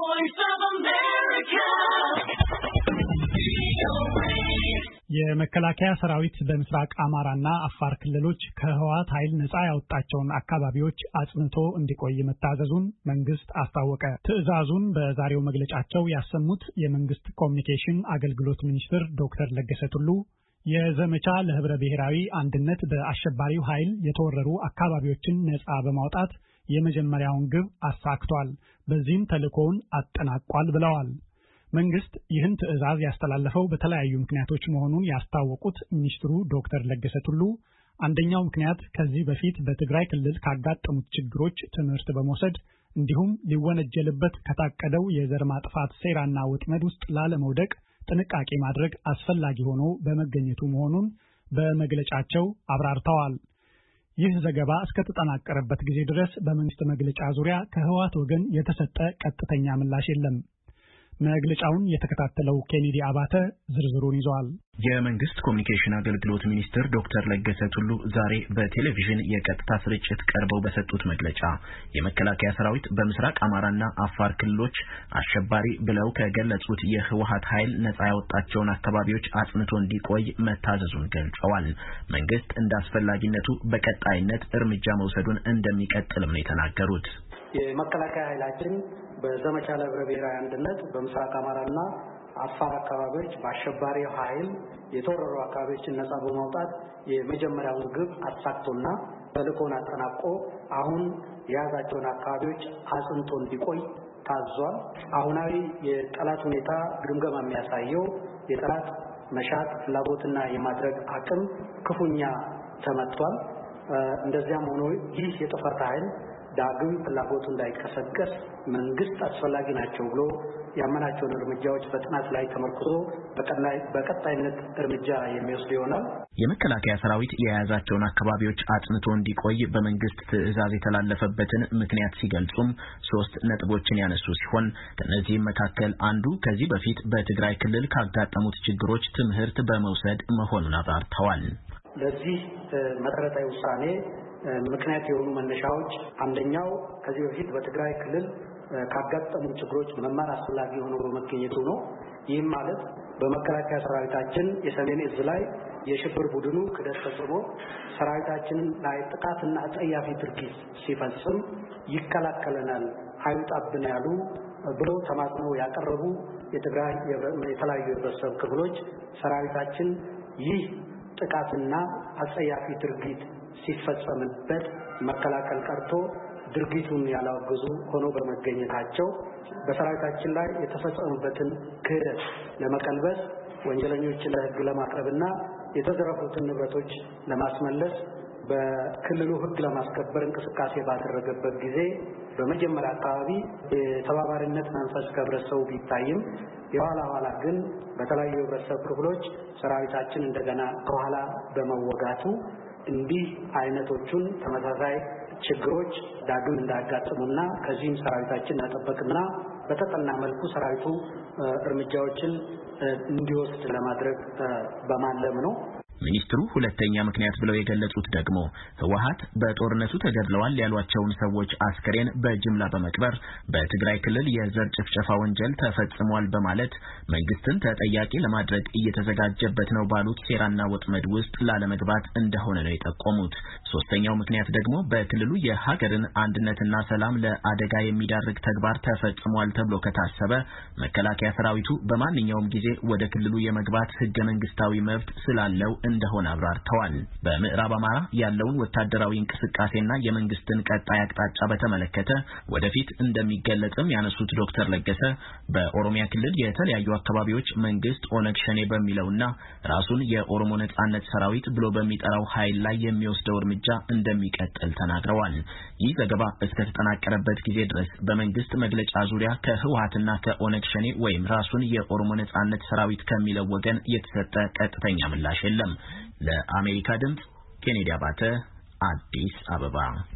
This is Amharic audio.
voice of America. የመከላከያ ሰራዊት በምስራቅ አማራና አፋር ክልሎች ከህወሓት ኃይል ነፃ ያወጣቸውን አካባቢዎች አጽንቶ እንዲቆይ መታዘዙን መንግስት አስታወቀ። ትዕዛዙን በዛሬው መግለጫቸው ያሰሙት የመንግስት ኮሚኒኬሽን አገልግሎት ሚኒስትር ዶክተር ለገሰ ቱሉ የዘመቻ ለህብረ ብሔራዊ አንድነት በአሸባሪው ኃይል የተወረሩ አካባቢዎችን ነፃ በማውጣት የመጀመሪያውን ግብ አሳክቷል፣ በዚህም ተልእኮውን አጠናቋል ብለዋል። መንግስት ይህን ትዕዛዝ ያስተላለፈው በተለያዩ ምክንያቶች መሆኑን ያስታወቁት ሚኒስትሩ ዶክተር ለገሰ ቱሉ አንደኛው ምክንያት ከዚህ በፊት በትግራይ ክልል ካጋጠሙት ችግሮች ትምህርት በመውሰድ እንዲሁም ሊወነጀልበት ከታቀደው የዘር ማጥፋት ሴራና ወጥመድ ውስጥ ላለመውደቅ ጥንቃቄ ማድረግ አስፈላጊ ሆኖ በመገኘቱ መሆኑን በመግለጫቸው አብራርተዋል። ይህ ዘገባ እስከተጠናቀረበት ጊዜ ድረስ በመንግስት መግለጫ ዙሪያ ከህወሓት ወገን የተሰጠ ቀጥተኛ ምላሽ የለም። መግለጫውን የተከታተለው ኬኔዲ አባተ ዝርዝሩን ይዟል። የመንግስት ኮሚኒኬሽን አገልግሎት ሚኒስትር ዶክተር ለገሰ ቱሉ ዛሬ በቴሌቪዥን የቀጥታ ስርጭት ቀርበው በሰጡት መግለጫ የመከላከያ ሰራዊት በምስራቅ አማራና አፋር ክልሎች አሸባሪ ብለው ከገለጹት የህወሓት ኃይል ነፃ ያወጣቸውን አካባቢዎች አጽንቶ እንዲቆይ መታዘዙን ገልጸዋል። መንግስት እንደ አስፈላጊነቱ በቀጣይነት እርምጃ መውሰዱን እንደሚቀጥልም ነው የተናገሩት። የመከላከያ ኃይላችን በዘመቻ ለህብረ ብሔራዊ አንድነት በምስራቅ አማራና አፋር አካባቢዎች በአሸባሪው ኃይል የተወረሩ አካባቢዎችን ነፃ በማውጣት የመጀመሪያውን ግብ አሳክቶና ተልእኮውን አጠናቆ አሁን የያዛቸውን አካባቢዎች አጽንቶ እንዲቆይ ታዟል። አሁናዊ የጠላት ሁኔታ ግምገማ የሚያሳየው የጠላት መሻት ፍላጎትና የማድረግ አቅም ክፉኛ ተመቷል። እንደዚያም ሆኖ ይህ የጥፋት ኃይል ዳግም ፍላጎቱ እንዳይቀሰቀስ መንግስት አስፈላጊ ናቸው ብሎ ያመናቸውን እርምጃዎች በጥናት ላይ ተመርኩዞ በቀጣይነት እርምጃ የሚወስድ ይሆናል። የመከላከያ ሰራዊት የያዛቸውን አካባቢዎች አጽንቶ እንዲቆይ በመንግስት ትዕዛዝ የተላለፈበትን ምክንያት ሲገልጹም 3 ነጥቦችን ያነሱ ሲሆን ከነዚህም መካከል አንዱ ከዚህ በፊት በትግራይ ክልል ካጋጠሙት ችግሮች ትምህርት በመውሰድ መሆኑን አብራርተዋል። ለዚህ መሰረታዊ ውሳኔ ምክንያት የሆኑ መነሻዎች አንደኛው ከዚህ በፊት በትግራይ ክልል ካጋጠሙ ችግሮች መማር አስፈላጊ ሆኖ በመገኘቱ ነው። ይህም ማለት በመከላከያ ሰራዊታችን የሰሜን እዝ ላይ የሽብር ቡድኑ ክደት ፈጽሞ ሰራዊታችንን ላይ ጥቃትና አጸያፊ ድርጊት ሲፈጽም ይከላከለናል፣ አይውጣብን ያሉ ብሎ ተማጽኖ ያቀረቡ የትግራይ የተለያዩ የህብረተሰብ ክፍሎች ሰራዊታችን ይህ ጥቃትና አጸያፊ ድርጊት ሲፈጸምበት መከላከል ቀርቶ ድርጊቱን ያላወገዙ ሆኖ በመገኘታቸው በሰራዊታችን ላይ የተፈጸሙበትን ክህደት ለመቀልበስ ወንጀለኞችን ለህግ ለማቅረብና የተዘረፉትን ንብረቶች ለማስመለስ በክልሉ ህግ ለማስከበር እንቅስቃሴ ባደረገበት ጊዜ በመጀመሪያ አካባቢ የተባባሪነት መንፈስ ከህብረተሰቡ ቢታይም የኋላ ግን በተለያዩ የህብረተሰብ ክፍሎች ሰራዊታችን እንደገና ከኋላ በመወጋቱ እንዲህ አይነቶቹን ተመሳሳይ ችግሮች ዳግም እንዳያጋጥሙና ከዚህም ሰራዊታችን መጠበቅና በተጠና መልኩ ሰራዊቱ እርምጃዎችን እንዲወስድ ለማድረግ በማለም ነው። ሚኒስትሩ ሁለተኛ ምክንያት ብለው የገለጹት ደግሞ ህወሓት በጦርነቱ ተገድለዋል ያሏቸውን ሰዎች አስከሬን በጅምላ በመቅበር በትግራይ ክልል የዘር ጭፍጨፋ ወንጀል ተፈጽሟል በማለት መንግስትን ተጠያቂ ለማድረግ እየተዘጋጀበት ነው ባሉት ሴራና ወጥመድ ውስጥ ላለመግባት እንደሆነ ነው የጠቆሙት። ሶስተኛው ምክንያት ደግሞ በክልሉ የሀገርን አንድነትና ሰላም ለአደጋ የሚዳርግ ተግባር ተፈጽሟል ተብሎ ከታሰበ መከላከያ ሰራዊቱ በማንኛውም ጊዜ ወደ ክልሉ የመግባት ህገ መንግስታዊ መብት ስላለው እንደሆነ አብራርተዋል። በምዕራብ አማራ ያለውን ወታደራዊ እንቅስቃሴና የመንግስትን ቀጣይ አቅጣጫ በተመለከተ ወደፊት እንደሚገለጽም ያነሱት ዶክተር ለገሰ በኦሮሚያ ክልል የተለያዩ አካባቢዎች መንግስት ኦነግ ሸኔ በሚለውና ራሱን የኦሮሞ ነጻነት ሰራዊት ብሎ በሚጠራው ኃይል ላይ የሚወስደው እርምጃ እንደሚቀጥል ተናግረዋል። ይህ ዘገባ እስከተጠናቀረበት ጊዜ ድረስ በመንግስት መግለጫ ዙሪያ ከህወሓትና ከኦነግ ሸኔ ወይም ራሱን የኦሮሞ ነጻነት ሰራዊት ከሚለው ወገን የተሰጠ ቀጥተኛ ምላሽ የለም። ለአሜሪካ ድምጽ ኬኔዲ አባተ አዲስ አበባ